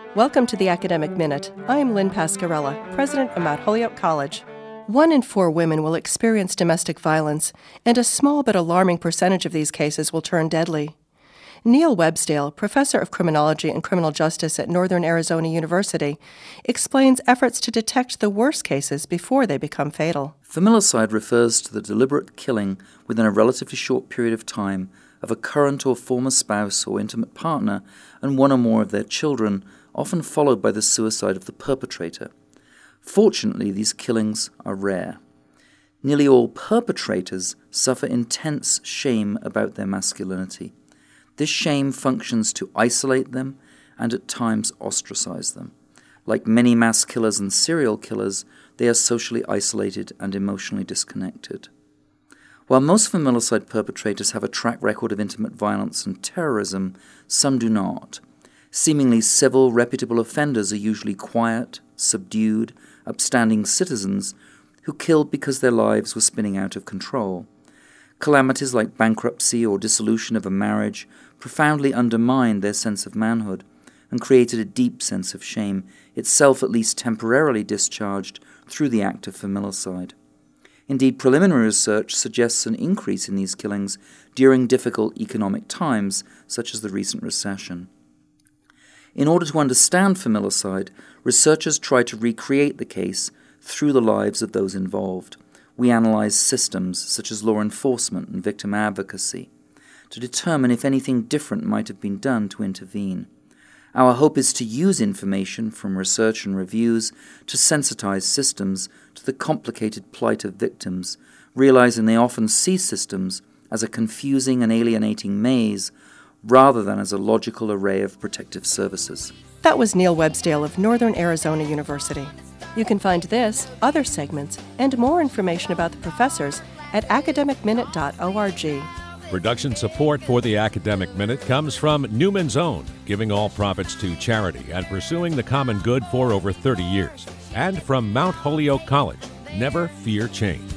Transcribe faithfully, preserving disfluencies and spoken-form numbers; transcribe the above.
Welcome to the Academic Minute. I'm Lynn Pascarella, president of Mount Holyoke College. One in four women will experience domestic violence, and a small but alarming percentage of these cases will turn deadly. Neil Websdale, professor of criminology and criminal justice at Northern Arizona University, explains efforts to detect the worst cases before they become fatal. Familicide refers to the deliberate killing within a relatively short period of time of a current or former spouse or intimate partner and one or more of their children, often followed by the suicide of the perpetrator. Fortunately, these killings are rare. Nearly all perpetrators suffer intense shame about their masculinity. This shame functions to isolate them and at times ostracize them. Like many mass killers and serial killers, they are socially isolated and emotionally disconnected. While most familicide perpetrators have a track record of intimate violence and terrorism, some do not. Seemingly civil, reputable offenders are usually quiet, subdued, upstanding citizens who killed because their lives were spinning out of control. Calamities like bankruptcy or dissolution of a marriage profoundly undermined their sense of manhood and created a deep sense of shame, itself at least temporarily discharged through the act of familicide. Indeed, preliminary research suggests an increase in these killings during difficult economic times, such as the recent recession. In order to understand familicide, researchers try to recreate the case through the lives of those involved. We analyze systems such as law enforcement and victim advocacy to determine if anything different might have been done to intervene. Our hope is to use information from research and reviews to sensitize systems to the complicated plight of victims, realizing they often see systems as a confusing and alienating maze rather than as a logical array of protective services. That was Neil Websdale of Northern Arizona University. You can find this, other segments, and more information about the professors at academic minute dot org. Production support for the Academic Minute comes from Newman's Own, giving all profits to charity and pursuing the common good for over thirty years. And from Mount Holyoke College, never fear change.